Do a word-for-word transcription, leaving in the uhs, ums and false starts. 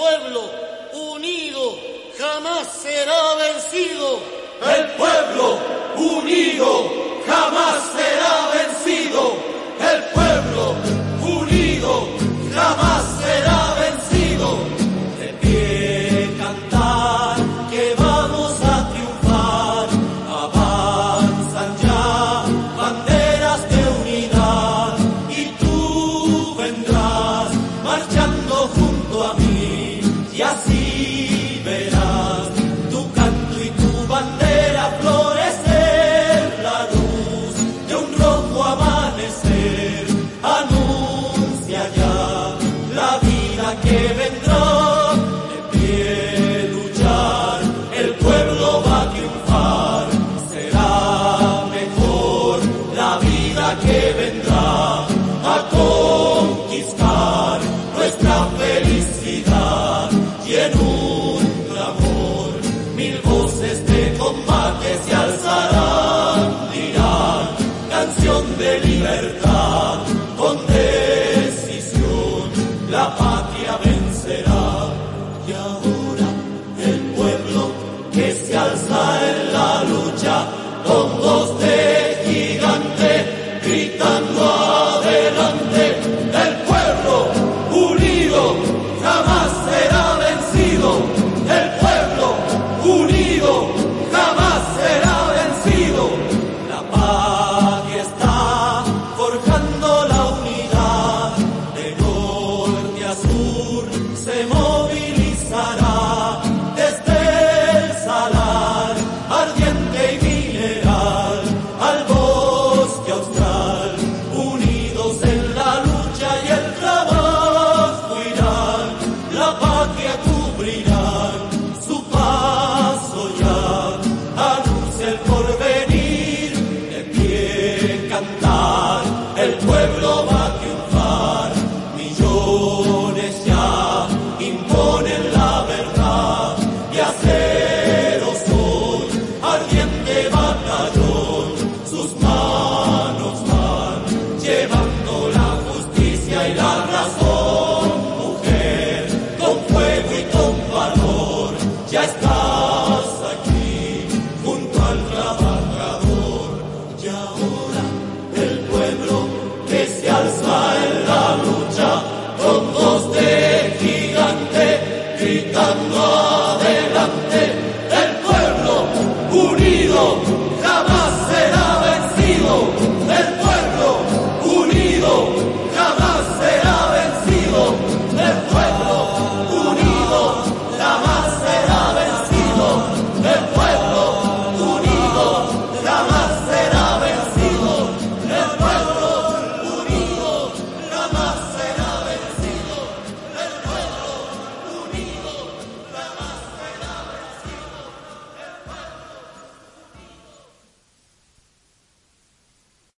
pueblo unido jamás será vencido. El pueblo unido jamás será vencido. El pueblo unido jamás será vencido. De pie cantar que vamos a triunfar. Avanzan ya banderas de unidad y tú vendrás marchando junto a mí y así verás tu canto y tu bandera florecer, la luz de un rojo amanecer anuncia ya la vida que vendrá. De pie luchar, el pueblo va a triunfar, será mejor la vida que vendrá a conquistar nuestra felicidad y en un clamor mil voces de combate se alzarán, dirán canción de libertad, con decisión la patria vencerá. Y ahora el pueblo que se alza en la lucha con voz de gigante gritando adelante. El pueblo unido jamás será vencido. El pueblo unido jamás será vencido. La patria está forjando la unidad. De norte a sur se movilizará desde el salar ardiente y mineral al bosque austral. Unidos en la lucha y el trabajo irán, la patria cubrirán su paso ya, anuncia el porvenir. De pie cantar, el pueblo va a triunfar, millones ya imponen la verdad y aceros son ardiente batallón, sus manos van llevando la justicia y la razón. Mujer, con fuego y con valor, ya estás aquí junto al trabajador. Y ahora el pueblo que se alza en la lucha con voz de gigante gritando